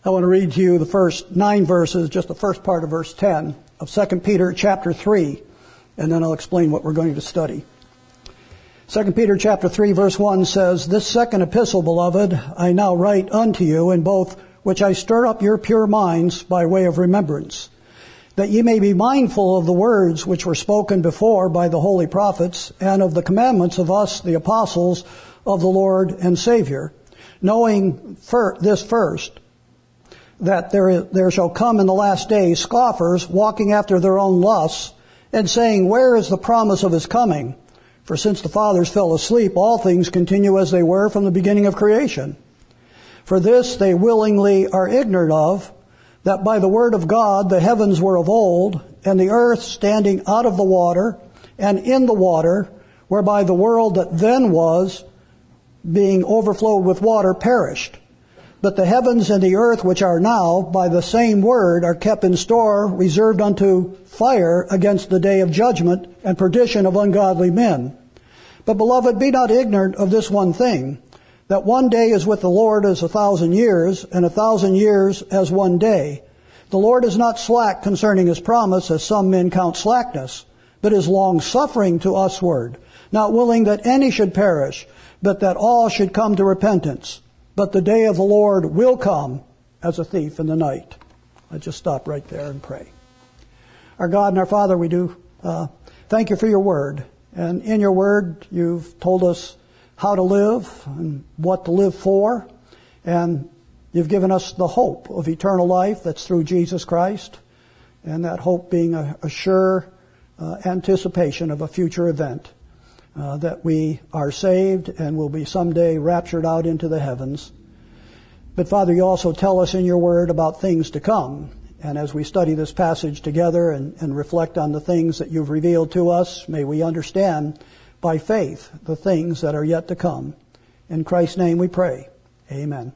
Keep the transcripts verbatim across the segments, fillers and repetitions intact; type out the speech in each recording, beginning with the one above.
I want to read to you the first nine verses, just the first part of verse ten of Second Peter chapter three, and then I'll explain what we're going to study. Second Peter chapter three verse one says, "This second epistle, beloved, I now write unto you, in both which I stir up your pure minds by way of remembrance, that ye may be mindful of the words which were spoken before by the holy prophets, and of the commandments of us, the apostles of the Lord and Savior, knowing fir- this first, that there, is, there shall come in the last days scoffers, walking after their own lusts, and saying, Where is the promise of his coming? For since the fathers fell asleep, all things continue as they were from the beginning of creation. For this they willingly are ignorant of, that by the word of God the heavens were of old, and the earth standing out of the water, and in the water, whereby the world that then was, being overflowed with water, perished. But the heavens and the earth which are now, by the same word, are kept in store, reserved unto fire against the day of judgment and perdition of ungodly men. But, beloved, be not ignorant of this one thing, that one day is with the Lord as a thousand years, and a thousand years as one day. The Lord is not slack concerning his promise, as some men count slackness, but is long-suffering to usward, not willing that any should perish, but that all should come to repentance. But the day of the Lord will come as a thief in the night." Let's just stop right there and pray. Our God and our Father, we do uh, thank you for your word. And in your word, you've told us how to live and what to live for. And you've given us the hope of eternal life that's through Jesus Christ. And that hope being a, a sure uh, anticipation of a future event. Uh, that we are saved and will be someday raptured out into the heavens. But Father, you also tell us in your word about things to come. And as we study this passage together and, and reflect on the things that you've revealed to us, may we understand by faith the things that are yet to come. In Christ's name we pray. Amen.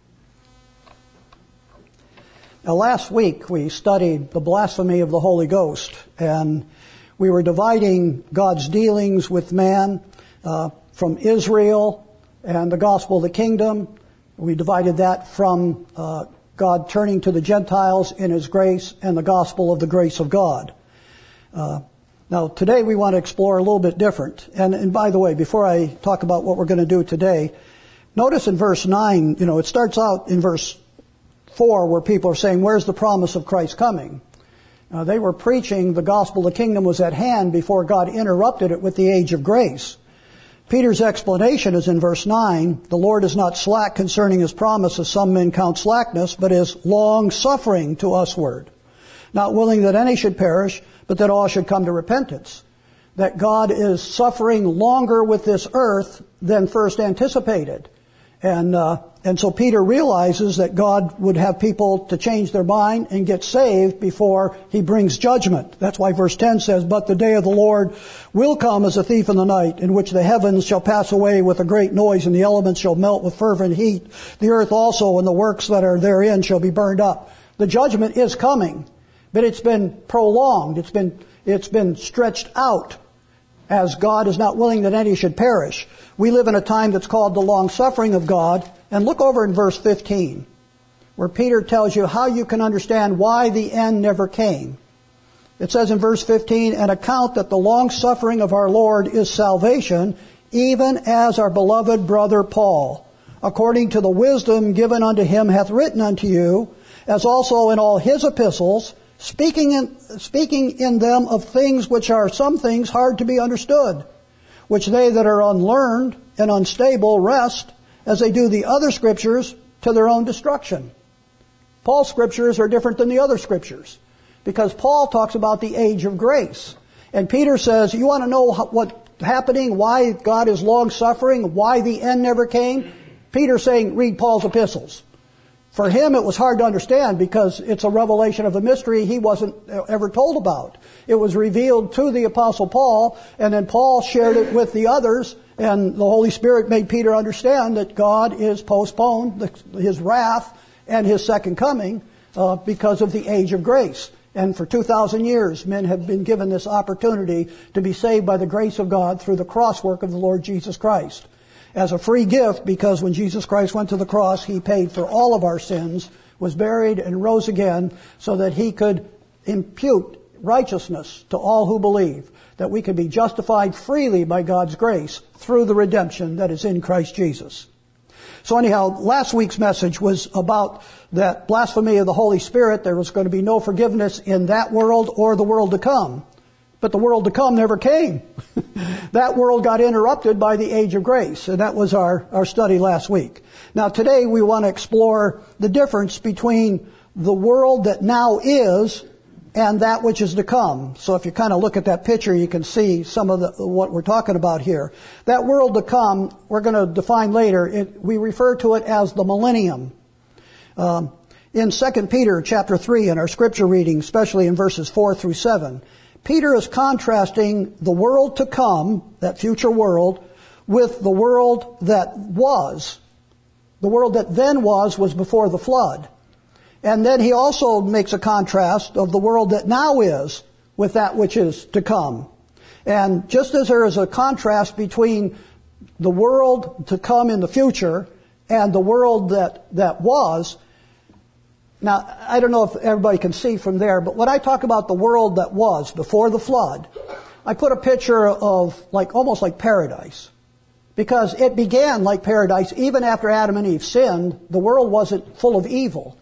Now last week we studied the blasphemy of the Holy Ghost, and we were dividing God's dealings with man uh, from Israel and the gospel of the kingdom. We divided that from uh, God turning to the Gentiles in his grace and the gospel of the grace of God. Uh, now today we want to explore a little bit different. And, and by the way, before I talk about what we're going to do today, notice in verse nine, you know, it starts out in verse four where people are saying, where's the promise of Christ coming? Uh, they were preaching the gospel of the kingdom was at hand before God interrupted it with the age of grace. Peter's explanation is in verse nine, "The Lord is not slack concerning his promise, as some men count slackness, but is long-suffering to usward, not willing that any should perish, but that all should come to repentance." That God is suffering longer with this earth than first anticipated. And uh, and so Peter realizes that God would have people to change their mind and get saved before he brings judgment. That's why verse ten says, "But the day of the Lord will come as a thief in the night, in which the heavens shall pass away with a great noise, and the elements shall melt with fervent heat. The earth also and the works that are therein shall be burned up." The judgment is coming, but it's been prolonged. It's been it's been stretched out, as God is not willing that any should perish. We live in a time that's called the long-suffering of God. And look over in verse fifteen, where Peter tells you how you can understand why the end never came. It says in verse fifteen, "An account that the long-suffering of our Lord is salvation, even as our beloved brother Paul, according to the wisdom given unto him, hath written unto you, as also in all his epistles, speaking in, speaking in them of things which are some things hard to be understood, which they that are unlearned and unstable wrest, as they do the other scriptures, to their own destruction." Paul's scriptures are different than the other scriptures, because Paul talks about the age of grace. And Peter says, you want to know what's happening, why God is long-suffering, why the end never came? Peter's saying, read Paul's epistles. For him, it was hard to understand because it's a revelation of a mystery he wasn't ever told about. It was revealed to the Apostle Paul, and then Paul shared it with the others, and the Holy Spirit made Peter understand that God is postponed, his wrath and his second coming, uh, because of the age of grace. And for two thousand years, men have been given this opportunity to be saved by the grace of God through the cross work of the Lord Jesus Christ. as a free gift, because when Jesus Christ went to the cross, He paid for all of our sins, was buried and rose again so that He could impute righteousness to all who believe, that we could be justified freely by God's grace through the redemption that is in Christ Jesus. So anyhow, last week's message was about that blasphemy of the Holy Spirit. There was going to be no forgiveness in that world or the world to come. But the world to come never came. That world got interrupted by the age of grace, and that was our, our study last week. Now today we want to explore the difference between the world that now is and that which is to come. So if you kind of look at that picture, you can see some of the, what we're talking about here. That world to come, we're going to define later. It, we refer to it as the millennium. Um, in Second Peter chapter three, in our scripture reading, especially in verses four through seven, Peter is contrasting the world to come, that future world, with the world that was. The world that then was was before the flood. And then he also makes a contrast of the world that now is with that which is to come. And just as there is a contrast between the world to come in the future and the world that, that was, now, I don't know if everybody can see from there, but when I talk about the world that was before the flood, I put a picture of like almost like paradise. Because it began like paradise. Even after Adam and Eve sinned, the world wasn't full of evil.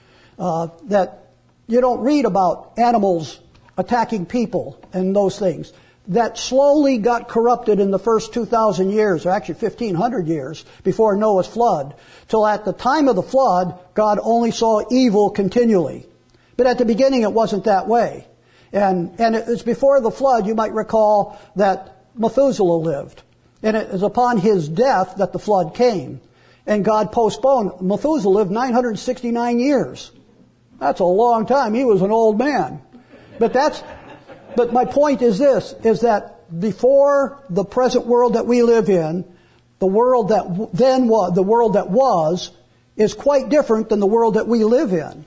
Uh, that you don't read about animals attacking people and those things. That slowly got corrupted in the first two thousand years, or actually fifteen hundred years, before Noah's flood. Till at the time of the flood, God only saw evil continually. But at the beginning it wasn't that way. And, and it's before the flood, you might recall, that Methuselah lived. And it is upon his death that the flood came. And God postponed. Methuselah lived nine hundred sixty-nine years. That's a long time. He was an old man. But that's, but my point is this, is that before the present world that we live in, the world that then was, the world that was, is quite different than the world that we live in.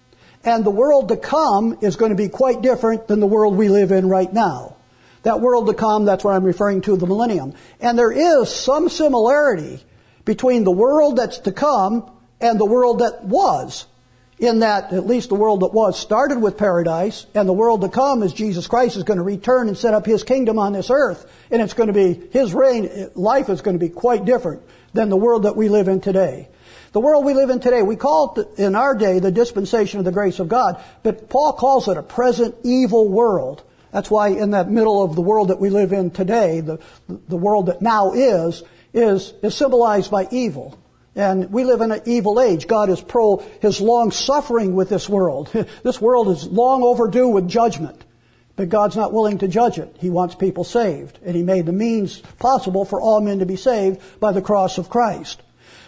And the world to come is going to be quite different than the world we live in right now. That world to come, that's what I'm referring to, the millennium. And there is some similarity between the world that's to come and the world that was. In that, at least the world that was started with paradise, and the world to come is Jesus Christ is going to return and set up His kingdom on this earth. And it's going to be, His reign, life is going to be quite different than the world that we live in today. The world we live in today, we call it in our day the dispensation of the grace of God, but Paul calls it a present evil world. That's why in that middle of the world that we live in today, the, the world that now is, is, is symbolized by evil. And we live in an evil age. God is pro His long suffering with this world. This world is long overdue with judgment. But God's not willing to judge it. He wants people saved. And He made the means possible for all men to be saved by the cross of Christ.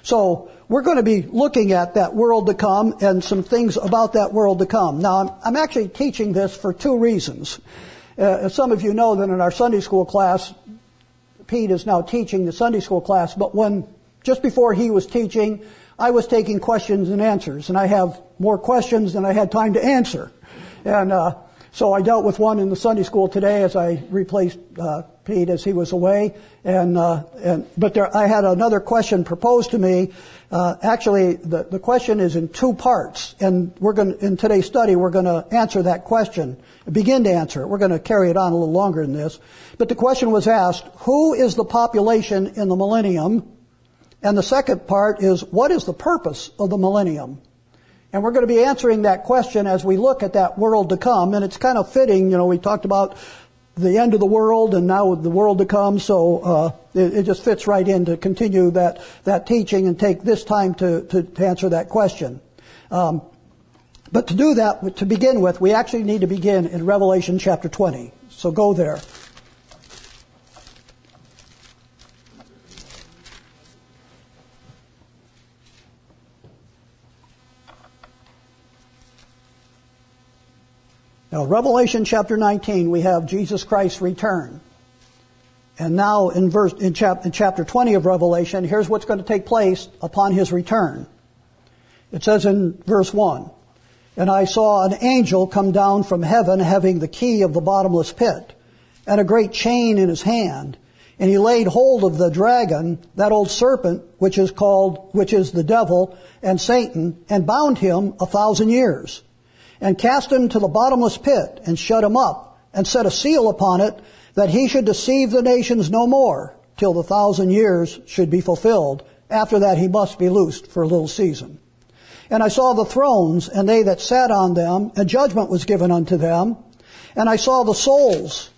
So we're going to be looking at that world to come and some things about that world to come. Now, I'm, I'm actually teaching this for two reasons. Uh, as some of you know that in our Sunday school class, Pete is now teaching the Sunday school class, but when just before he was teaching, I was taking questions and answers, and I have more questions than I had time to answer. And uh, so I dealt with one in the Sunday school today as I replaced uh, Pete as he was away. And uh, and but there, I had another question proposed to me. Uh, actually, the the question is in two parts, and we're going in today's study we're going to answer that question, begin to answer it. We're going to carry it on a little longer than this. But the question was asked: who is the population in the millennium? And the second part is, what is the purpose of the millennium? And we're going to be answering that question as we look at that world to come. And it's kind of fitting, you know, we talked about the end of the world and now the world to come. So uh, it, it just fits right in to continue that, that teaching and take this time to, to, to answer that question. Um, but to do that, to begin with, we actually need to begin in Revelation chapter twenty. So go there. Now, Revelation chapter nineteen, we have Jesus Christ's return. And now in verse, in, chap, in chapter twenty of Revelation, here's what's going to take place upon His return. It says in verse one, "And I saw an angel come down from heaven having the key of the bottomless pit, and a great chain in his hand. And he laid hold of the dragon, that old serpent, which is called, which is the devil and Satan, and bound him a thousand years, and cast him to the bottomless pit, and shut him up, and set a seal upon it, that he should deceive the nations no more, till the thousand years should be fulfilled. After that he must be loosed for a little season. And I saw the thrones, and they that sat on them, and judgment was given unto them. And I saw the souls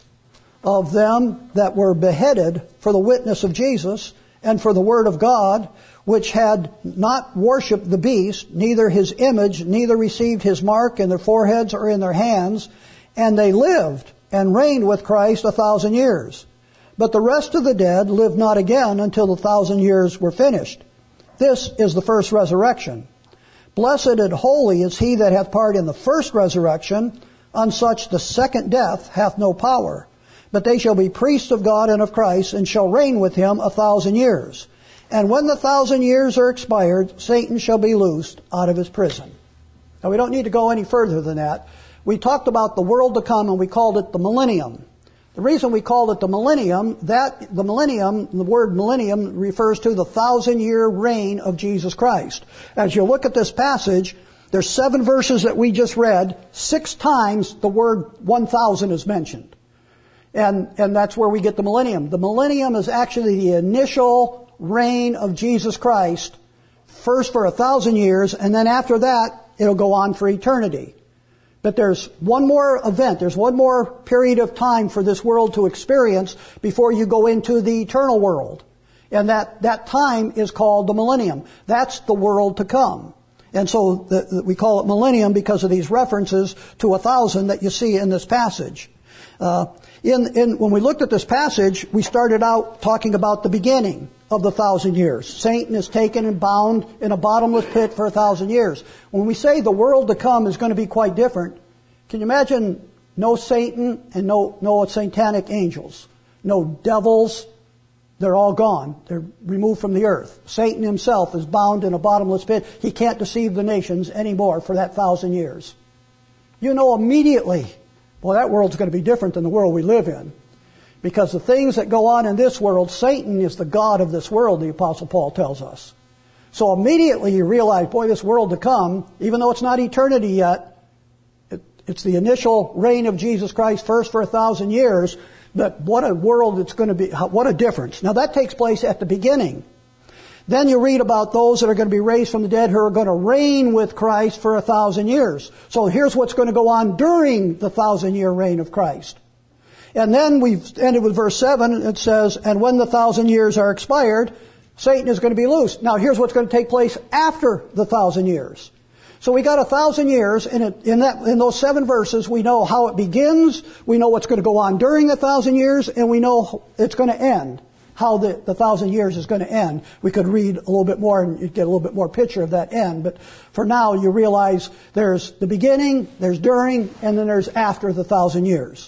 of them that were beheaded for the witness of Jesus and for the word of God, which had not worshipped the beast, neither his image, neither received his mark in their foreheads or in their hands. And they lived and reigned with Christ a thousand years. But the rest of the dead lived not again until the thousand years were finished. This is the first resurrection. Blessed and holy is he that hath part in the first resurrection. On such the second death hath no power. But they shall be priests of God and of Christ, and shall reign with him a thousand years. And when the thousand years are expired, Satan shall be loosed out of his prison. Now we don't need to go any further than that. We talked about the world to come, and we called it the millennium. The reason we called it the millennium, that the millennium, the word millennium refers to the thousand year reign of Jesus Christ. As you look at this passage, there's seven verses that we just read. Six times the word one thousand is mentioned. And, and that's where we get the millennium. The millennium is actually the initial reign of Jesus Christ, first for a thousand years, and then after that, it'll go on for eternity. But there's one more event, there's one more period of time for this world to experience before you go into the eternal world. And that, that time is called the millennium. That's the world to come. And so the, the, we call it millennium because of these references to a thousand that you see in this passage. Uh, in, in, when we looked at this passage, we started out talking about the beginning of the thousand years. Satan is taken and bound in a bottomless pit for a thousand years. When we say the world to come is going to be quite different, can you imagine no Satan and no, no satanic angels, no devils? They're all gone. They're removed from the earth. Satan himself is bound in a bottomless pit. He can't deceive the nations anymore for that thousand years. You know immediately, well, that world's going to be different than the world we live in. Because the things that go on in this world, Satan is the god of this world, the Apostle Paul tells us. So immediately you realize, boy, this world to come, even though it's not eternity yet, it, it's the initial reign of Jesus Christ first for a thousand years, but what a world it's going to be, what a difference. Now that takes place at the beginning. Then you read about those that are going to be raised from the dead who are going to reign with Christ for a thousand years. So here's what's going to go on during the thousand year reign of Christ. And then we've ended with verse seven. It says, and when the thousand years are expired, Satan is going to be loosed. Now here's what's going to take place after the thousand years. So we got a thousand years, and it, in that, in those seven verses, we know how it begins, we know what's going to go on during the thousand years, and we know it's going to end. How the, the thousand years is going to end. We could read a little bit more and you'd get a little bit more picture of that end. But for now, you realize there's the beginning, there's during, and then there's after the thousand years.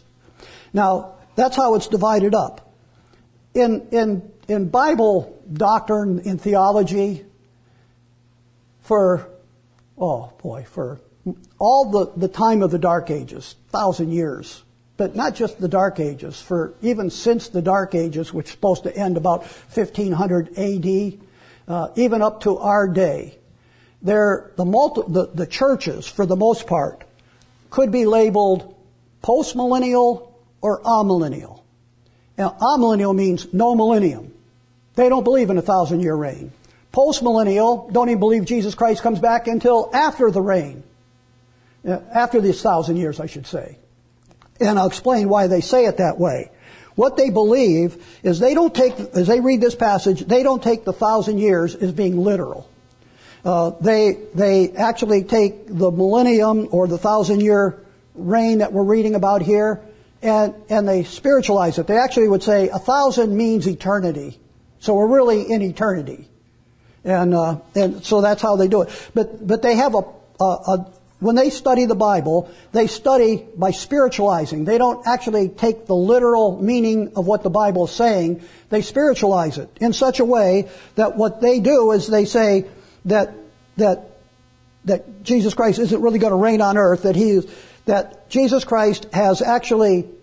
Now, that's how it's divided up. In, in, in Bible doctrine, in theology, for, oh boy, for all the, the time of the Dark Ages, thousand years, but not just the Dark Ages, for even since the Dark Ages, which is supposed to end about fifteen hundred A D, uh, even up to our day, there, the, multi, the, the churches, for the most part, could be labeled post-millennial or amillennial. Now, amillennial means no millennium. They don't believe in a thousand-year reign. Post-millennial don't even believe Jesus Christ comes back until after the reign. After these thousand years, I should say. And I'll explain why they say it that way. What they believe is they don't take, as they read this passage, they don't take the thousand years as being literal. Uh, they, they actually take the millennium or the thousand-year reign that we're reading about here, and, and they spiritualize it. They actually would say a thousand means eternity. So we're really in eternity. And, uh, and so that's how they do it. But, but they have a, a, a when they study the Bible, they study by spiritualizing. They don't actually take the literal meaning of what the Bible is saying. They spiritualize it in such a way that what they do is they say that, that, that Jesus Christ isn't really going to reign on earth, that he is, that Jesus Christ has actually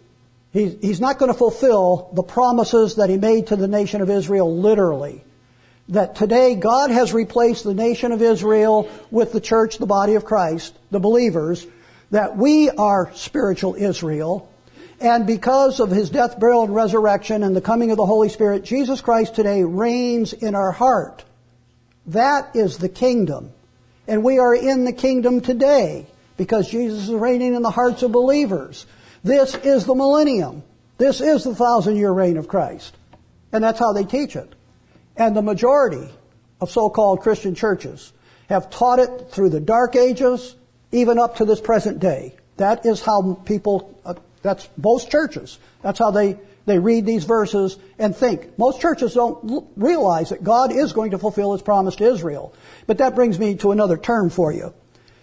He, he's not going to fulfill the promises that he made to the nation of Israel literally. That today God has replaced the nation of Israel with the church, the body of Christ, the believers, that we are spiritual Israel. And because of his death, burial, and resurrection and the coming of the Holy Spirit, Jesus Christ today reigns in our heart. That is the kingdom. And we are in the kingdom today because Jesus is reigning in the hearts of believers. This is the millennium. This is the thousand-year reign of Christ. And that's how they teach it. And the majority of so-called Christian churches have taught it through the dark ages, even up to this present day. That is how people, uh, that's most churches. That's how they, they read these verses and think. Most churches don't l- realize that God is going to fulfill His promise to Israel. But that brings me to another term for you.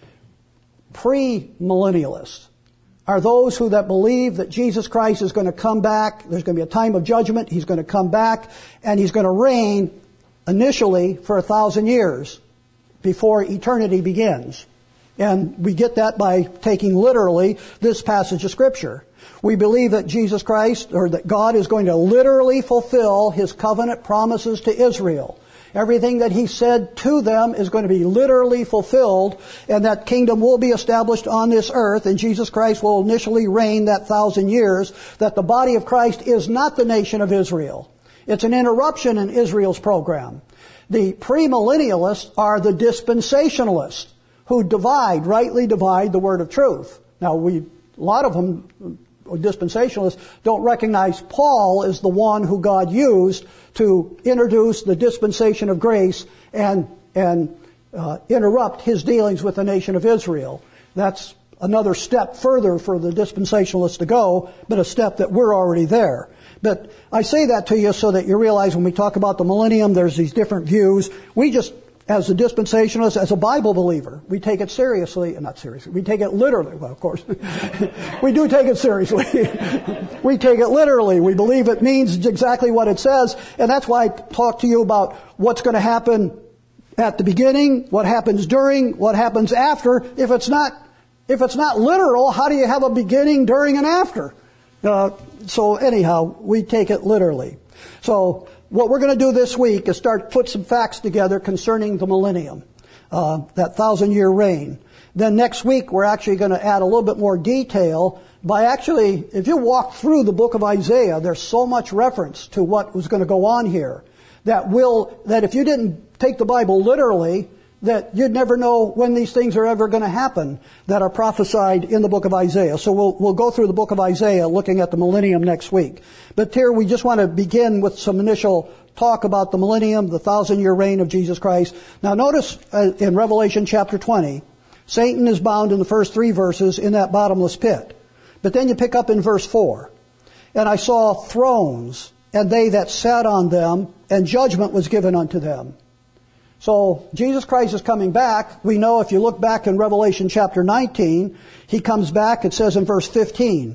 Pre-millennialists are those who that believe that Jesus Christ is going to come back. There's going to be a time of judgment. He's going to come back and He's going to reign initially for a thousand years before eternity begins. And we get that by taking literally this passage of Scripture. We believe that Jesus Christ, or that God is going to literally fulfill His covenant promises to Israel. Everything that He said to them is going to be literally fulfilled, and that kingdom will be established on this earth, and Jesus Christ will initially reign that thousand years, that the body of Christ is not the nation of Israel. It's an interruption in Israel's program. The premillennialists are the dispensationalists, who divide, rightly divide the word of truth. Now, we, a lot of them, dispensationalists, don't recognize Paul as the one who God used to introduce the dispensation of grace and and uh, interrupt His dealings with the nation of Israel. That's another step further for the dispensationalists to go, but a step that we're already there. But I say that to you so that you realize when we talk about the millennium, there's these different views. We just, as a dispensationalist, as a Bible believer, we take it seriously, not seriously, we take it literally. Well, of course, we do take it seriously. We take it literally. We believe it means exactly what it says, and that's why I talk to you about what's going to happen at the beginning, what happens during, what happens after. If it's not, if it's not literal, how do you have a beginning, during, and after? Uh, so anyhow, we take it literally. So, what we're going to do this week is start put some facts together concerning the millennium, uh, that thousand-year reign. Then next week we're actually going to add a little bit more detail by actually, if you walk through the book of Isaiah, there's so much reference to what was going to go on here that will, that if you didn't take the Bible literally, that you'd never know when these things are ever going to happen that are prophesied in the book of Isaiah. So we'll, we'll go through the book of Isaiah looking at the millennium next week. But here we just want to begin with some initial talk about the millennium, the thousand-year reign of Jesus Christ. Now notice uh, in Revelation chapter twenty, Satan is bound in the first three verses in that bottomless pit. But then you pick up in verse four. And I saw thrones, and they that sat on them, and judgment was given unto them. So, Jesus Christ is coming back. We know if you look back in Revelation chapter nineteen, He comes back, it says in verse fifteen.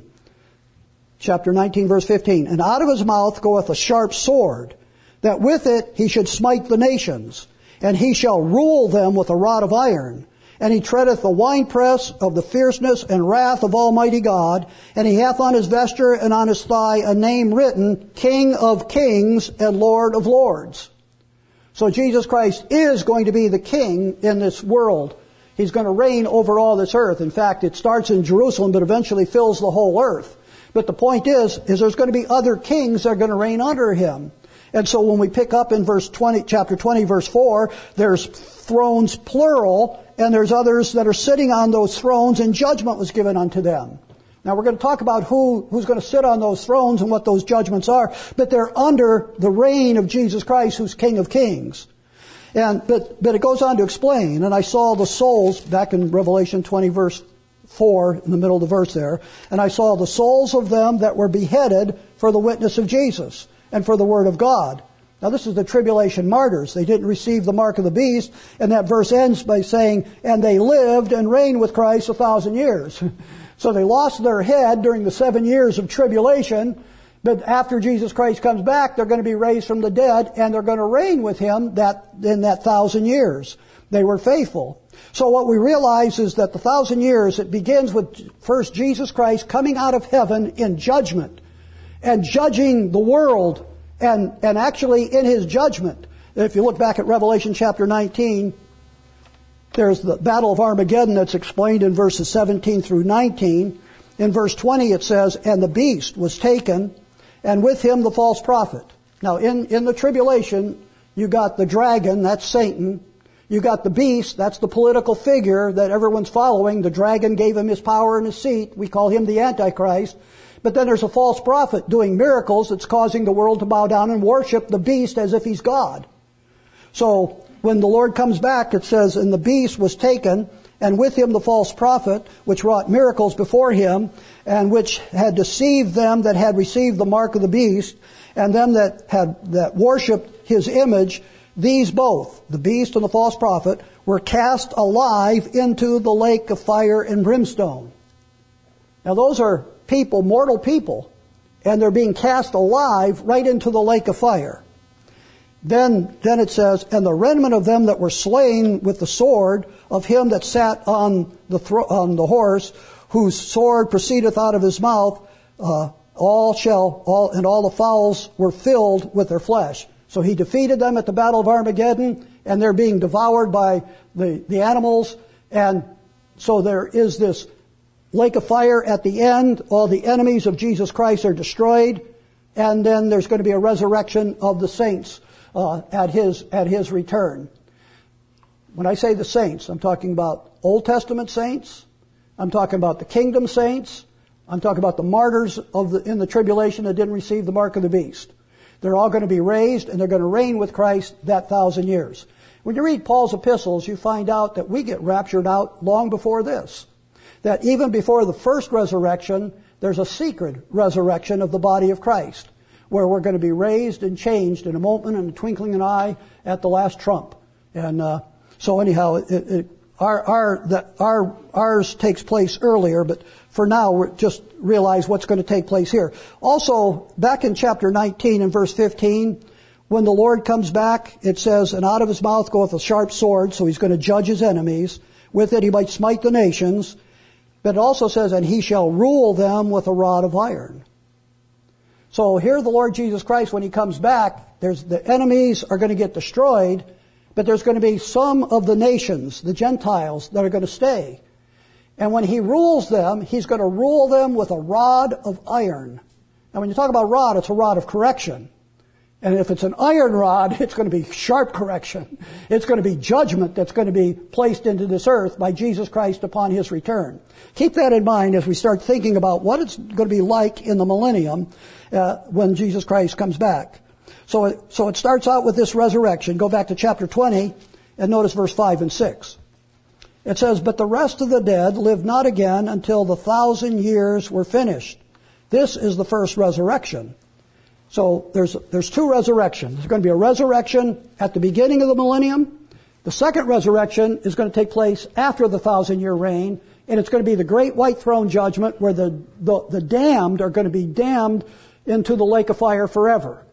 Chapter nineteen, verse fifteen. And out of His mouth goeth a sharp sword, that with it He should smite the nations, and He shall rule them with a rod of iron. And He treadeth the winepress of the fierceness and wrath of Almighty God, and He hath on His vesture and on His thigh a name written, King of Kings and Lord of Lords. So Jesus Christ is going to be the king in this world. He's going to reign over all this earth. In fact, it starts in Jerusalem, but eventually fills the whole earth. But the point is, is there's going to be other kings that are going to reign under Him. And so when we pick up in verse twenty, chapter twenty, verse four, there's thrones plural, and there's others that are sitting on those thrones, and judgment was given unto them. Now we're going to talk about who, who's going to sit on those thrones and what those judgments are, but they're under the reign of Jesus Christ, who's King of Kings. And, but, but it goes on to explain, and I saw the souls, back in Revelation twenty verse four, in the middle of the verse there, and I saw the souls of them that were beheaded for the witness of Jesus and for the word of God. Now this is the tribulation martyrs. They didn't receive the mark of the beast, and that verse ends by saying, and they lived and reigned with Christ a thousand years. So they lost their head during the seven years of tribulation, but after Jesus Christ comes back, they're going to be raised from the dead, and they're going to reign with Him that in that thousand years. They were faithful. So what we realize is that the thousand years, it begins with first Jesus Christ coming out of heaven in judgment. and judging the world, and, and actually in His judgment. If you look back at Revelation chapter nineteen, there's the Battle of Armageddon that's explained in verses seventeen through nineteen. In verse twenty it says, and the beast was taken, and with him the false prophet. Now in, in the tribulation, you got the dragon, that's Satan. You got the beast, that's the political figure that everyone's following. The dragon gave him his power and his seat. We call him the Antichrist. But then there's a false prophet doing miracles that's causing the world to bow down and worship the beast as if he's God. So when the Lord comes back, it says, and the beast was taken, and with him the false prophet, which wrought miracles before him, and which had deceived them that had received the mark of the beast, and them that had that worshipped his image. These both, the beast and the false prophet, were cast alive into the lake of fire and brimstone. Now those are people, mortal people, and they're being cast alive right into the lake of fire. Then, then it says, and the remnant of them that were slain with the sword of him that sat on the thro- on the horse, whose sword proceedeth out of his mouth, uh, all shall, all, and all the fowls were filled with their flesh. So he defeated them at the Battle of Armageddon, and they're being devoured by the, the animals. And so there is this lake of fire at the end. All the enemies of Jesus Christ are destroyed. And then there's going to be a resurrection of the saints uh, at his at his return. When I say the saints, I'm talking about Old Testament saints. I'm talking about the kingdom saints. I'm talking about the martyrs of the, in the tribulation that didn't receive the mark of the beast. They're all going to be raised, and they're going to reign with Christ that thousand years. When you read Paul's epistles, you find out that we get raptured out long before this. That even before the first resurrection, there's a secret resurrection of the body of Christ, where we're going to be raised and changed in a moment, in a twinkling of an eye, at the last trump. And uh, so anyhow, it, it, our our that our ours takes place earlier, but for now, we're just realize what's going to take place here. Also, back in chapter nineteen and verse fifteen, when the Lord comes back, it says, and out of his mouth goeth a sharp sword, so he's going to judge his enemies. With it he might smite the nations. But it also says, and he shall rule them with a rod of iron. So here the Lord Jesus Christ, when he comes back, there's the enemies are going to get destroyed, but there's going to be some of the nations, the Gentiles, that are going to stay. And when he rules them, he's going to rule them with a rod of iron. Now when you talk about rod, it's a rod of correction. And if it's an iron rod, it's going to be sharp correction. It's going to be judgment that's going to be placed into this earth by Jesus Christ upon his return. Keep that in mind as we start thinking about what it's going to be like in the millennium uh, when Jesus Christ comes back. So it, so it starts out with this resurrection. Go back to chapter twenty and notice verse five and six. It says, but the rest of the dead lived not again until the thousand years were finished. This is the first resurrection. So there's there's two resurrections. There's going to be a resurrection at the beginning of the millennium. The second resurrection is going to take place after the thousand-year reign, and it's going to be the great white throne judgment where the, the, the damned are going to be damned into the lake of fire forever.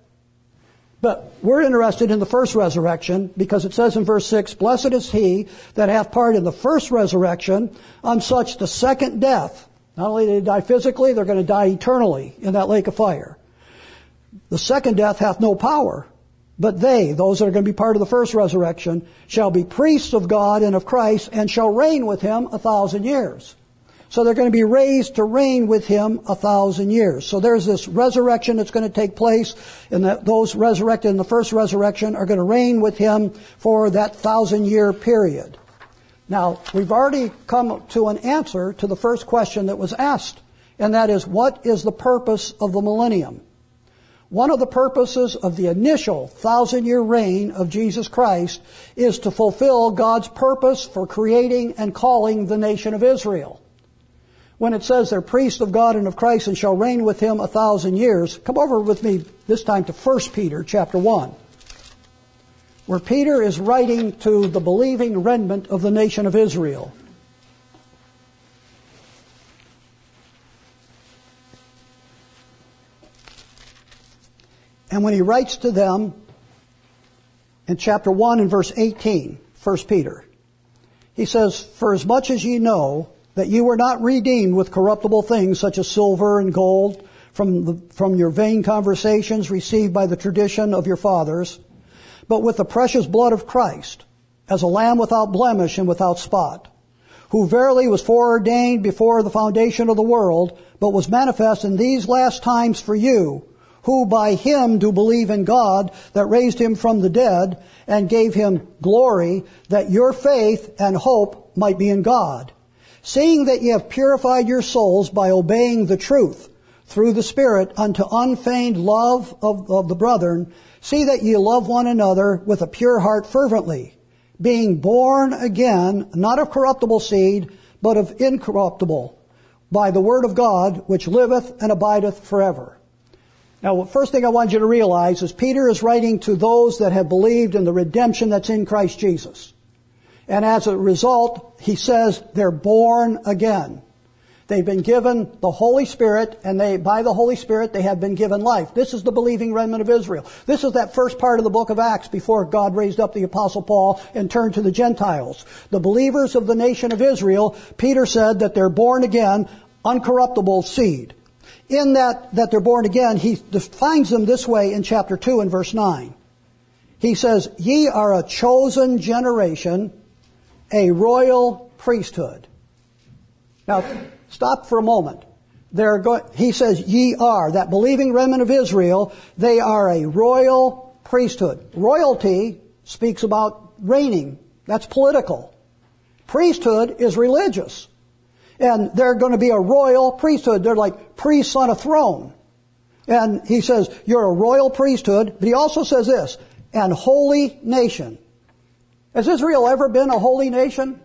But we're interested in the first resurrection because it says in verse six, blessed is he that hath part in the first resurrection. On such the second death, not only do they die physically, they're going to die eternally in that lake of fire. The second death hath no power, but they, those that are going to be part of the first resurrection, shall be priests of God and of Christ and shall reign with him a thousand years. So they're going to be raised to reign with him a thousand years. So there's this resurrection that's going to take place, and that those resurrected in the first resurrection are going to reign with him for that thousand year period. Now, we've already come to an answer to the first question that was asked, and that is, what is the purpose of the millennium? One of the purposes of the initial thousand-year reign of Jesus Christ is to fulfill God's purpose for creating and calling the nation of Israel. When it says they're priests of God and of Christ and shall reign with him a thousand years, come over with me this time to First Peter chapter one, where Peter is writing to the believing remnant of the nation of Israel. And when he writes to them in chapter one and verse eighteen, First Peter, he says, for as much as ye know that you were not redeemed with corruptible things such as silver and gold from the, from your vain conversations received by the tradition of your fathers, but with the precious blood of Christ, as a lamb without blemish and without spot, who verily was foreordained before the foundation of the world, but was manifest in these last times for you, who by him do believe in God, that raised him from the dead, and gave him glory, that your faith and hope might be in God. Seeing that ye have purified your souls by obeying the truth, through the Spirit, unto unfeigned love of, of the brethren, see that ye love one another with a pure heart fervently, being born again, not of corruptible seed, but of incorruptible, by the word of God, which liveth and abideth forever. Now, the first thing I want you to realize is Peter is writing to those that have believed in the redemption that's in Christ Jesus. And as a result, he says they're born again. They've been given the Holy Spirit, and they, by the Holy Spirit, they have been given life. This is the believing remnant of Israel. This is that first part of the book of Acts before God raised up the Apostle Paul and turned to the Gentiles. The believers of the nation of Israel, Peter said that they're born again, uncorruptible seed. In that, that they're born again, he defines them this way in chapter two and verse nine. He says, ye are a chosen generation, a royal priesthood. Now, stop for a moment. They're go- he says, ye are, that believing remnant of Israel, they are a royal priesthood. Royalty speaks about reigning. That's political. Priesthood is religious. And they're going to be a royal priesthood. They're like priests on a throne. And he says, you're a royal priesthood. But he also says this, and holy nation. Has Israel ever been a holy nation?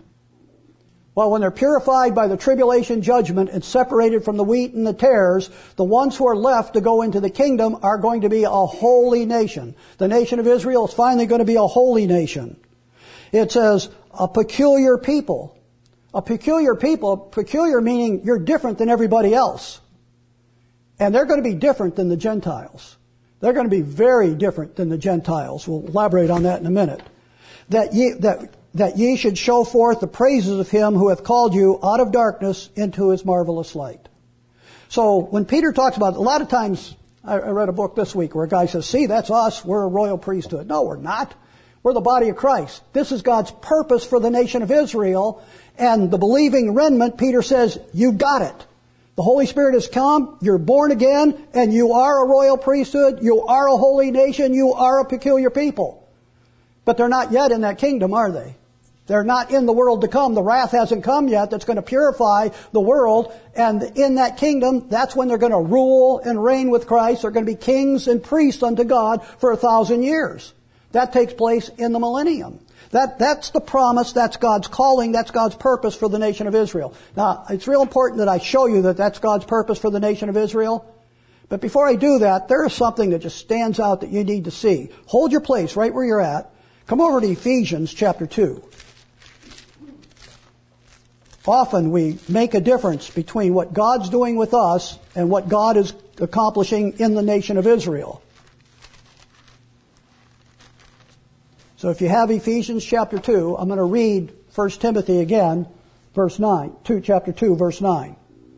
Well, when they're purified by the tribulation judgment and separated from the wheat and the tares, the ones who are left to go into the kingdom are going to be a holy nation. The nation of Israel is finally going to be a holy nation. It says, a peculiar people. A peculiar people, peculiar meaning you're different than everybody else. And they're going to be different than the Gentiles. They're going to be very different than the Gentiles. We'll elaborate on that in a minute. That ye, that, that ye should show forth the praises of him who hath called you out of darkness into his marvelous light. So when Peter talks about it, a lot of times, I, I read a book this week where a guy says, see, that's us, we're a royal priesthood. No, we're not. We're the body of Christ. This is God's purpose for the nation of Israel. And the believing remnant, Peter says, you've got it. The Holy Spirit has come, you're born again, and you are a royal priesthood, you are a holy nation, you are a peculiar people. But they're not yet in that kingdom, are they? They're not in the world to come. The wrath hasn't come yet that's going to purify the world. And in that kingdom, that's when they're going to rule and reign with Christ. They're going to be kings and priests unto God for a thousand years. That takes place in the millennium. That, that's the promise, that's God's calling, that's God's purpose for the nation of Israel. Now, it's real important that I show you that that's God's purpose for the nation of Israel. But before I do that, there is something that just stands out that you need to see. Hold your place right where you're at. Come over to Ephesians chapter two. Often we make a difference between what God's doing with us and what God is accomplishing in the nation of Israel. So if you have Ephesians chapter two, I'm going to read First Timothy again, verse nine, two, chapter two, verse nine.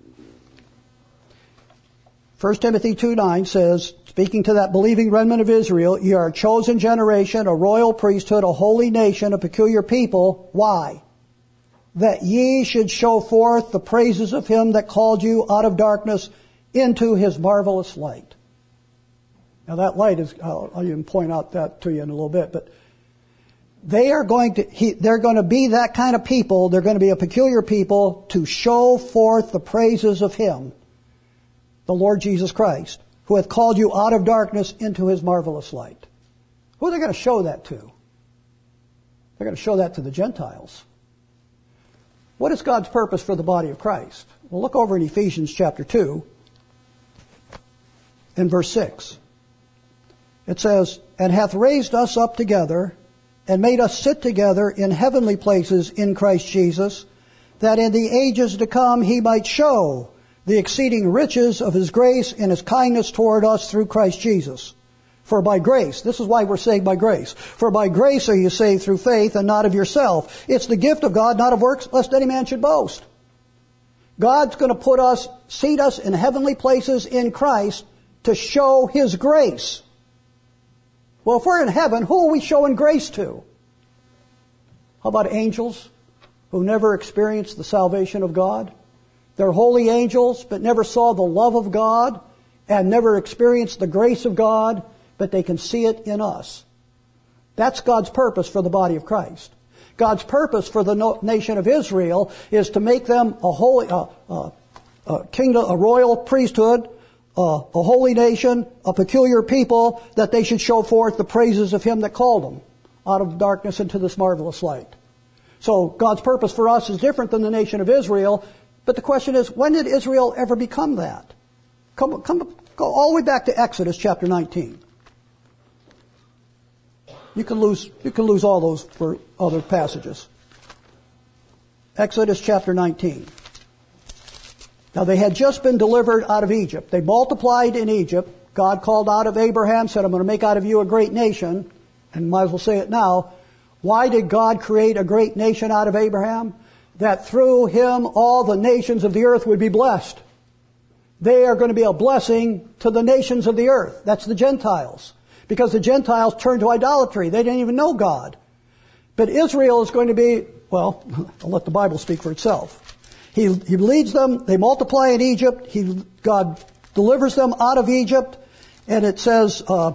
First Timothy two nine says, speaking to that believing remnant of Israel, ye are a chosen generation, a royal priesthood, a holy nation, a peculiar people. Why? That ye should show forth the praises of him that called you out of darkness into his marvelous light. Now that light is, I'll, I'll even point out that to you in a little bit, but they are going to, he, they're going to be that kind of people. They're going to be a peculiar people to show forth the praises of him, the Lord Jesus Christ, who hath called you out of darkness into his marvelous light. Who are they going to show that to? They're going to show that to the Gentiles. What is God's purpose for the body of Christ? Well, look over in Ephesians chapter two and verse six. It says, and hath raised us up together and made us sit together in heavenly places in Christ Jesus, that in the ages to come he might show the exceeding riches of his grace and his kindness toward us through Christ Jesus. For by grace, this is why we're saved by grace. For by grace are you saved through faith and not of yourself. It's the gift of God, not of works, lest any man should boast. God's going to put us, seat us in heavenly places in Christ to show His grace. Well, if we're in heaven, who are we showing grace to? How about angels who never experienced the salvation of God? They're holy angels, but never saw the love of God and never experienced the grace of God, but they can see it in us. That's God's purpose for the body of Christ. God's purpose for the no- nation of Israel is to make them a holy, uh, uh, a kingdom, a royal priesthood, uh, a holy nation, a peculiar people, that they should show forth the praises of Him that called them out of darkness into this marvelous light. So God's purpose for us is different than the nation of Israel. But the question is, when did Israel ever become that? Come, come, go all the way back to Exodus chapter nineteen. You can lose, you can lose all those for other passages. Exodus chapter nineteen. Now they had just been delivered out of Egypt. They multiplied in Egypt. God called out of Abraham, said, I'm going to make out of you a great nation. And might as well say it now. Why did God create a great nation out of Abraham? That through him all the nations of the earth would be blessed. They are going to be a blessing to the nations of the earth. That's the Gentiles. Because the Gentiles turned to idolatry. They didn't even know God. But Israel is going to be, well, I'll let the Bible speak for itself. He, he leads them, they multiply in Egypt, he, God delivers them out of Egypt, and it says, uh,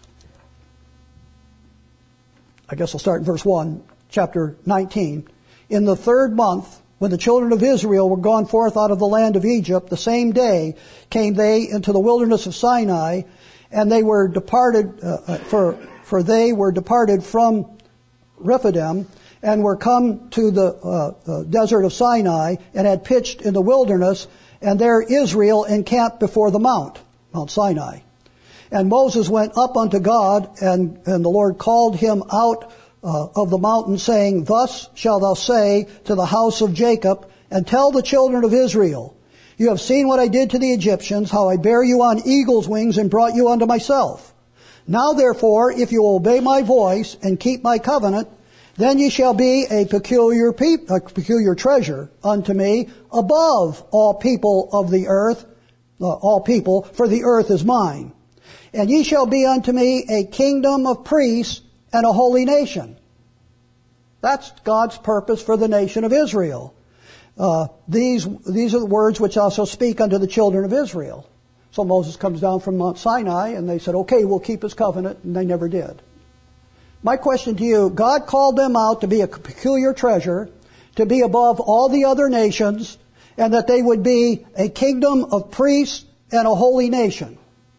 I guess I'll start in verse one, chapter nineteen. In the third month, when the children of Israel were gone forth out of the land of Egypt, the same day came they into the wilderness of Sinai, and they were departed, uh, for, for they were departed from Rephidim, and were come to the uh, uh, desert of Sinai, and had pitched in the wilderness, and there Israel encamped before the mount, Mount Sinai. And Moses went up unto God, and, and the Lord called him out uh, of the mountain, saying, Thus shalt thou say to the house of Jacob, and tell the children of Israel, You have seen what I did to the Egyptians, how I bare you on eagle's wings, and brought you unto myself. Now therefore, if you obey my voice, and keep my covenant, then ye shall be a peculiar peop- a peculiar treasure unto me above all people of the earth, uh, all people, for the earth is mine. And ye shall be unto me a kingdom of priests and a holy nation. That's God's purpose for the nation of Israel. Uh, these these are the words which I shall speak unto the children of Israel. So Moses comes down from Mount Sinai, and they said, okay, we'll keep his covenant, and they never did. My question to you, God called them out to be a peculiar treasure, to be above all the other nations, and that they would be a kingdom of priests and a holy nation.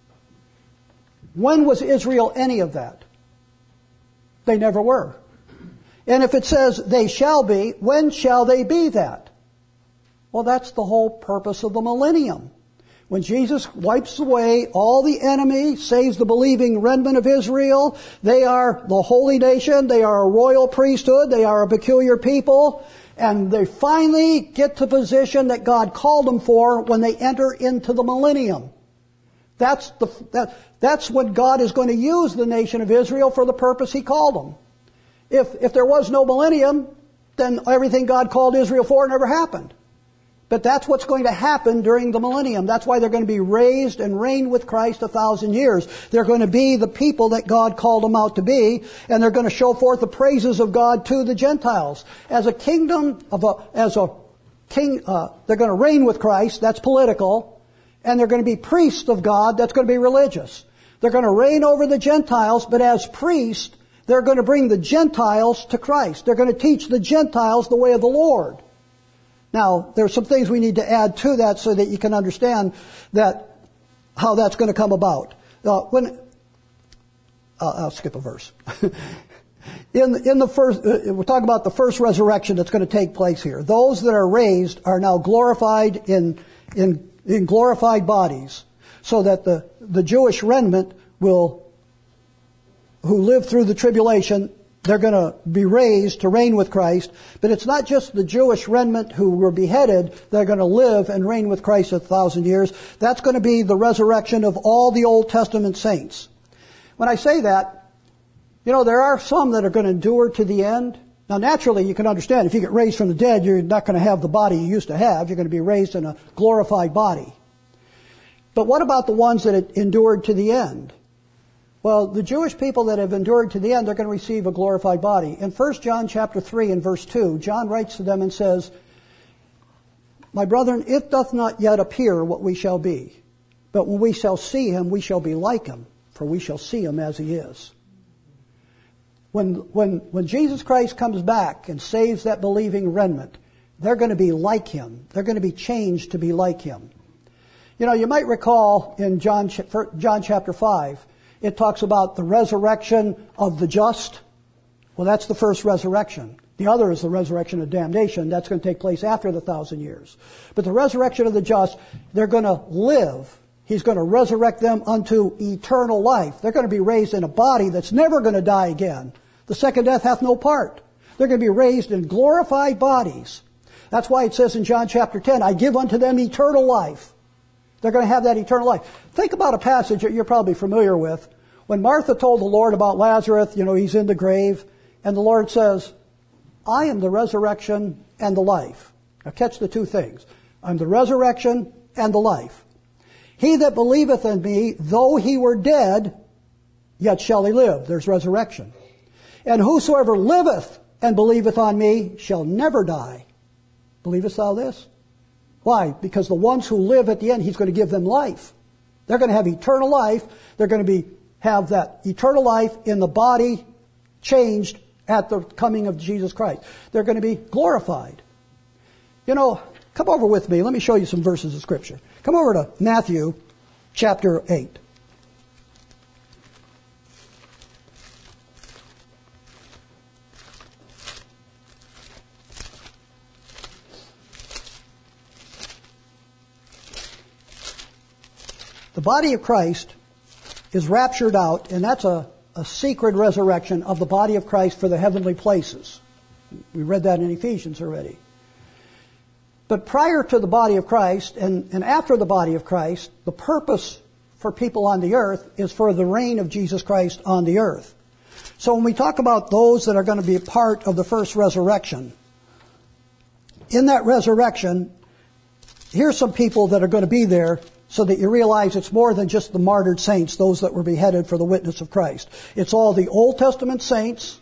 When was Israel any of that? They never were. And if it says they shall be, when shall they be that? Well, that's the whole purpose of the millennium. When Jesus wipes away all the enemy, saves the believing remnant of Israel, they are the holy nation, they are a royal priesthood, they are a peculiar people, and they finally get to the position that God called them for when they enter into the millennium. That's the, that, that's when God is going to use the nation of Israel for the purpose He called them. If, if there was no millennium, then everything God called Israel for never happened. But that's what's going to happen during the millennium. That's why they're going to be raised and reign with Christ a thousand years. They're going to be the people that God called them out to be, and they're going to show forth the praises of God to the Gentiles. As a kingdom of a, as a king, uh, they're going to reign with Christ. That's political. And they're going to be priests of God. That's going to be religious. They're going to reign over the Gentiles, but as priests, they're going to bring the Gentiles to Christ. They're going to teach the Gentiles the way of the Lord. Now, there's some things we need to add to that so that you can understand that how that's going to come about. Uh, when uh, I'll skip a verse. in in the first, uh, we're talking about the first resurrection that's going to take place here. Those that are raised are now glorified in in in glorified bodies, so that the the Jewish remnant will, who live through the tribulation, they're going to be raised to reign with Christ. But it's not just the Jewish remnant who were beheaded that are going to live and reign with Christ a thousand years. That's going to be the resurrection of all the Old Testament saints. When I say that, you know, there are some that are going to endure to the end. Now, naturally, you can understand if you get raised from the dead, you're not going to have the body you used to have. You're going to be raised in a glorified body. But what about the ones that endured to the end? Well, the Jewish people that have endured to the end, they're going to receive a glorified body. In First John chapter three and verse two, John writes to them and says, "My brethren, it doth not yet appear what we shall be. But when we shall see him, we shall be like him, for we shall see him as he is." When, when, when Jesus Christ comes back and saves that believing remnant, they're going to be like him. They're going to be changed to be like him. You know, you might recall in John, John chapter five, it talks about the resurrection of the just. Well, that's the first resurrection. The other is the resurrection of damnation. That's going to take place after the thousand years. But the resurrection of the just, they're going to live. He's going to resurrect them unto eternal life. They're going to be raised in a body that's never going to die again. The second death hath no part. They're going to be raised in glorified bodies. That's why it says in John chapter ten, "I give unto them eternal life." They're going to have that eternal life. Think about a passage that you're probably familiar with. When Martha told the Lord about Lazarus, you know, he's in the grave, and the Lord says, "I am the resurrection and the life." Now catch the two things. I'm the resurrection and the life. "He that believeth in me, though he were dead, yet shall he live." There's resurrection. "And whosoever liveth and believeth on me shall never die." Believest thou this? Why? Because the ones who live at the end, he's going to give them life. They're going to have eternal life. They're going to be have that eternal life in the body changed at the coming of Jesus Christ. They're going to be glorified. You know, come over with me. Let me show you some verses of Scripture. Come over to Matthew chapter eight. The body of Christ is raptured out, and that's a, a secret resurrection of the body of Christ for the heavenly places. We read that in Ephesians already. But prior to the body of Christ and, and after the body of Christ, the purpose for people on the earth is for the reign of Jesus Christ on the earth. So when we talk about those that are going to be a part of the first resurrection, in that resurrection, here's some people that are going to be there so that you realize it's more than just the martyred saints, those that were beheaded for the witness of Christ. It's all the Old Testament saints,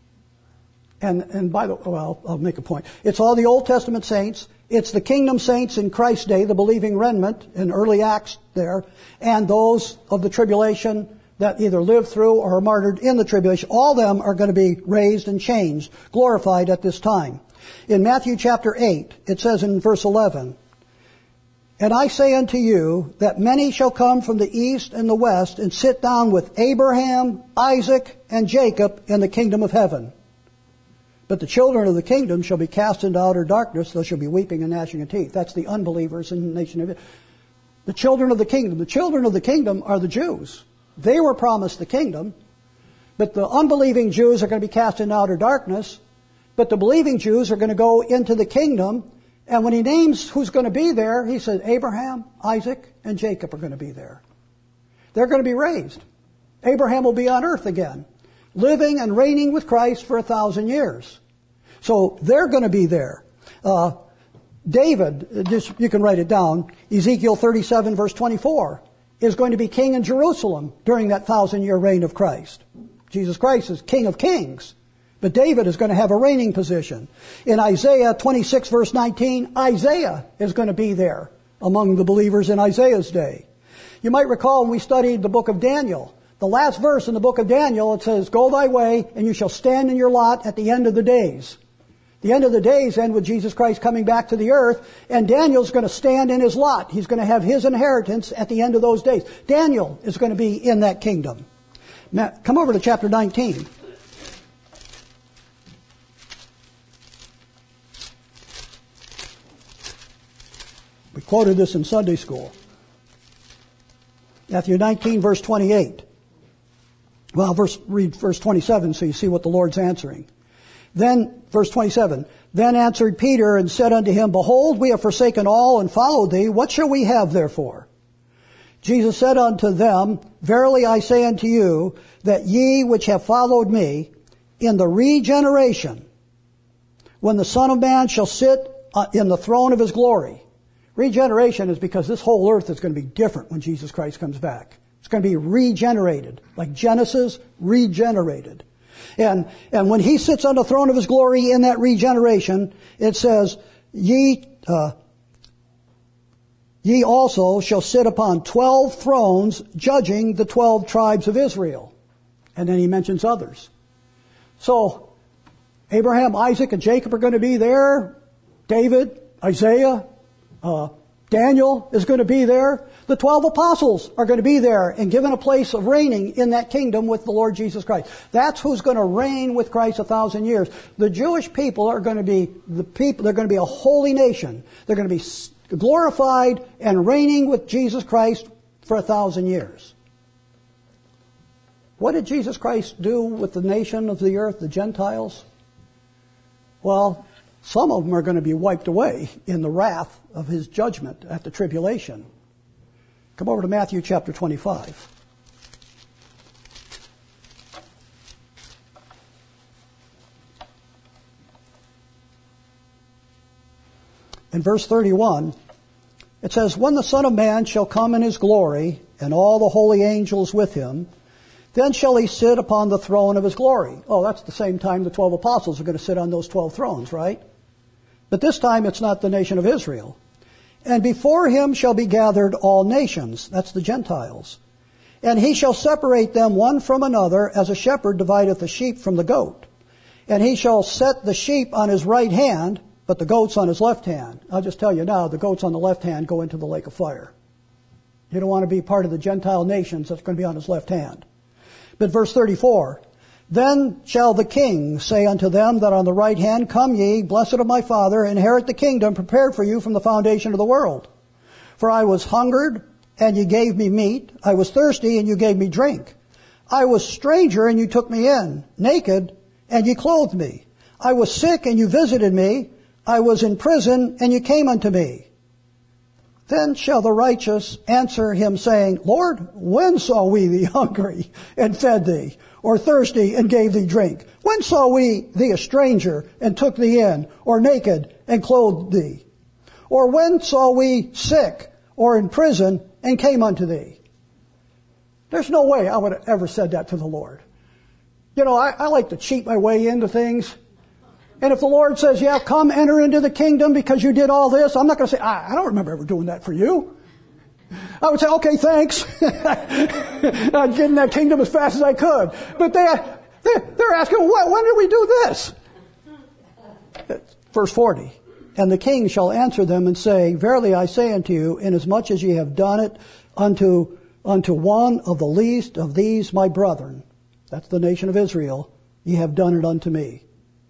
and, and by the, well, I'll make a point. It's all the Old Testament saints. It's the kingdom saints in Christ's day, the believing remnant in early Acts there, and those of the tribulation that either lived through or are martyred in the tribulation. All of them are going to be raised and changed, glorified at this time. In Matthew chapter eight, it says in verse eleven, "And I say unto you that many shall come from the east and the west and sit down with Abraham, Isaac, and Jacob in the kingdom of heaven. But the children of the kingdom shall be cast into outer darkness. There shall be weeping and gnashing of teeth." That's the unbelievers in the nation of Israel. The children of the kingdom. The children of the kingdom are the Jews. They were promised the kingdom. But the unbelieving Jews are going to be cast into outer darkness. But the believing Jews are going to go into the kingdom. And when he names who's going to be there, he says Abraham, Isaac, and Jacob are going to be there. They're going to be raised. Abraham will be on earth again, living and reigning with Christ for a thousand years. So they're going to be there. Uh, David, just, you can write it down, Ezekiel thirty-seven verse twenty-four, is going to be king in Jerusalem during that thousand year reign of Christ. Jesus Christ is King of Kings. But David is going to have a reigning position. In Isaiah twenty-six verse nineteen, Isaiah is going to be there among the believers in Isaiah's day. You might recall when we studied the book of Daniel, the last verse in the book of Daniel, it says, "Go thy way, and you shall stand in your lot at the end of the days." The end of the days end with Jesus Christ coming back to the earth, and Daniel's going to stand in his lot. He's going to have his inheritance at the end of those days. Daniel is going to be in that kingdom. Now, come over to chapter nineteen. We quoted this in Sunday school. Matthew nineteen, verse twenty-eight. Well, verse, read verse twenty-seven so you see what the Lord's answering. Then, verse twenty-seven, "Then answered Peter and said unto him, Behold, we have forsaken all and followed thee. What shall we have therefore? Jesus said unto them, Verily I say unto you, that ye which have followed me, in the regeneration when the Son of Man shall sit in the throne of his glory. Regeneration is because this whole earth is going to be different when Jesus Christ comes back. It's going to be regenerated, like Genesis, regenerated. And, and when he sits on the throne of his glory in that regeneration, it says, ye, uh, ye also shall sit upon twelve thrones, judging the twelve tribes of Israel. And then he mentions others. So, Abraham, Isaac, and Jacob are going to be there. David, Isaiah, uh, Daniel is going to be there. The twelve apostles are going to be there and given a place of reigning in that kingdom with the Lord Jesus Christ. That's who's going to reign with Christ a thousand years. The Jewish people are going to be the people, they're going to be a holy nation. They're going to be glorified and reigning with Jesus Christ for a thousand years. What did Jesus Christ do with the nation of the earth, the Gentiles? Well, some of them are going to be wiped away in the wrath of his judgment at the tribulation. Come over to Matthew chapter twenty-five. In verse thirty-one, it says, when the Son of Man shall come in his glory, and all the holy angels with him, then shall he sit upon the throne of his glory. Oh, that's the same time the twelve apostles are going to sit on those twelve thrones, right? But this time it's not the nation of Israel. And before him shall be gathered all nations. That's the Gentiles. And he shall separate them one from another, as a shepherd divideth the sheep from the goat. And he shall set the sheep on his right hand, but the goats on his left hand. I'll just tell you now, the goats on the left hand go into the lake of fire. You don't want to be part of the Gentile nations that's going to be on his left hand. But verse thirty-four, then shall the king say unto them that on the right hand, come ye, blessed of my Father, inherit the kingdom prepared for you from the foundation of the world. For I was hungered, and ye gave me meat. I was thirsty, and you gave me drink. I was stranger, and you took me in. Naked, and ye clothed me. I was sick, and you visited me. I was in prison, and you came unto me. Then shall the righteous answer him, saying, Lord, when saw we thee hungry, and fed thee, or thirsty, and gave thee drink? When saw we thee a stranger, and took thee in, or naked, and clothed thee? Or when saw we sick, or in prison, and came unto thee? There's no way I would have ever said that to the Lord. You know, I, I like to cheat my way into things. And if the Lord says, yeah, come enter into the kingdom because you did all this, I'm not going to say, I, I don't remember ever doing that for you. I would say, okay, thanks. I'd get in that kingdom as fast as I could. But they, they're asking, when did we do this? Verse forty. And the king shall answer them and say, verily I say unto you, inasmuch as ye have done it unto, unto one of the least of these my brethren, that's the nation of Israel, ye have done it unto me.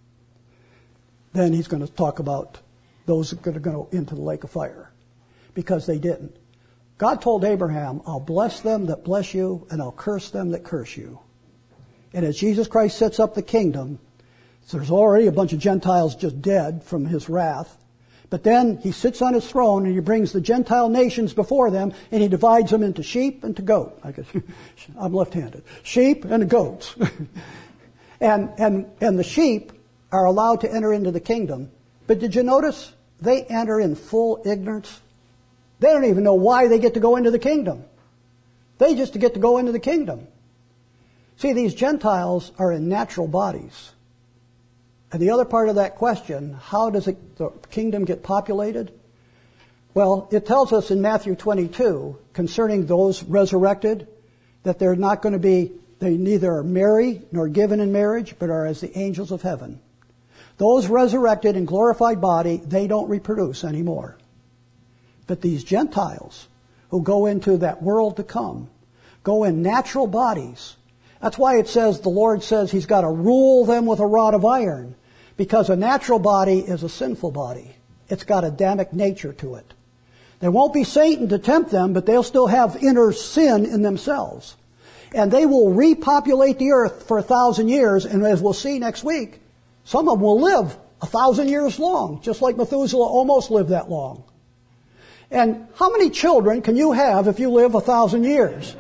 Then he's going to talk about those that are going to go into the lake of fire because they didn't. God told Abraham, I'll bless them that bless you and I'll curse them that curse you. And as Jesus Christ sets up the kingdom, so there's already a bunch of Gentiles just dead from his wrath. But then he sits on his throne and he brings the Gentile nations before them and he divides them into sheep and to goat. I guess I'm left-handed. Sheep and goats. and, and, and the sheep are allowed to enter into the kingdom. But did you notice they enter in full ignorance? They don't even know why they get to go into the kingdom. They just get to go into the kingdom. See, these Gentiles are in natural bodies. And the other part of that question, how does it, the kingdom get populated? Well, it tells us in Matthew twenty-two, concerning those resurrected, that they're not going to be, they neither are married nor given in marriage, but are as the angels of heaven. Those resurrected in glorified body, they don't reproduce anymore. But these Gentiles who go into that world to come, go in natural bodies. That's why it says, the Lord says he's got to rule them with a rod of iron. Because a natural body is a sinful body. It's got Adamic nature to it. There won't be Satan to tempt them, but they'll still have inner sin in themselves. And they will repopulate the earth for a thousand years, and as we'll see next week, some of them will live a thousand years long, just like Methuselah almost lived that long. And how many children can you have if you live a thousand years?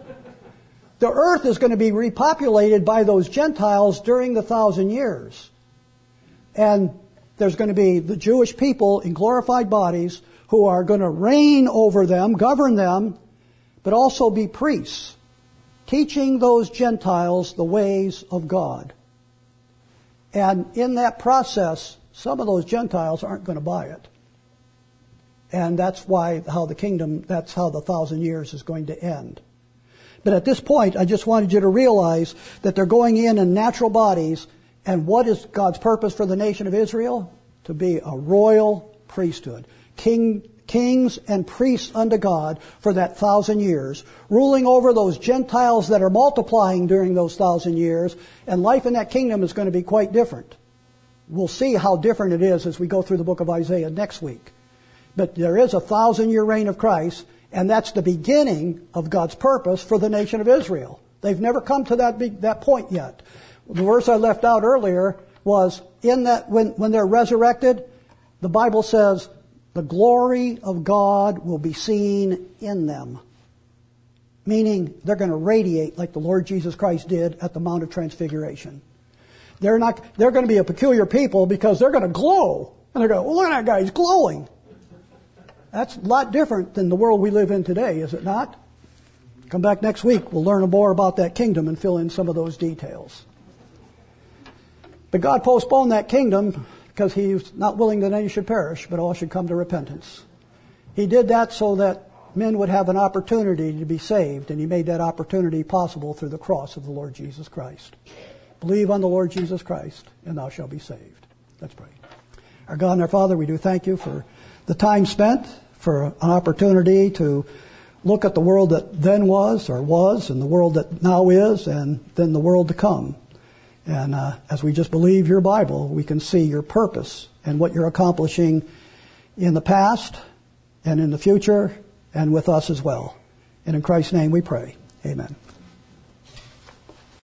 The earth is going to be repopulated by those Gentiles during the thousand years. And there's going to be the Jewish people in glorified bodies who are going to reign over them, govern them, but also be priests, teaching those Gentiles the ways of God. And in that process, some of those Gentiles aren't going to buy it. And that's why, how the kingdom, that's how the thousand years is going to end. But at this point, I just wanted you to realize that they're going in in natural bodies. And what is God's purpose for the nation of Israel? To be a royal priesthood. King, kings and priests unto God for that thousand years, ruling over those Gentiles that are multiplying during those thousand years. And life in that kingdom is going to be quite different. We'll see how different it is as we go through the book of Isaiah next week. But there is a thousand-year reign of Christ, and that's the beginning of God's purpose for the nation of Israel. They've never come to that big, that point yet. The verse I left out earlier was in that when, when they're resurrected, the Bible says the glory of God will be seen in them. Meaning they're going to radiate like the Lord Jesus Christ did at the Mount of Transfiguration. They're not, they're going to be a peculiar people because they're going to glow. And they're going, well, look at that guy, he's glowing. That's a lot different than the world we live in today, is it not? Come back next week. We'll learn more about that kingdom and fill in some of those details. But God postponed that kingdom because He's not willing that any should perish, but all should come to repentance. He did that so that men would have an opportunity to be saved, and He made that opportunity possible through the cross of the Lord Jesus Christ. Believe on the Lord Jesus Christ, and thou shalt be saved. Let's pray. Our God and our Father, we do thank You for the time spent, for an opportunity to look at the world that then was or was, and the world that now is, and then the world to come. And uh, as we just believe Your Bible, we can see Your purpose and what You're accomplishing in the past and in the future and with us as well. And in Christ's name we pray. Amen.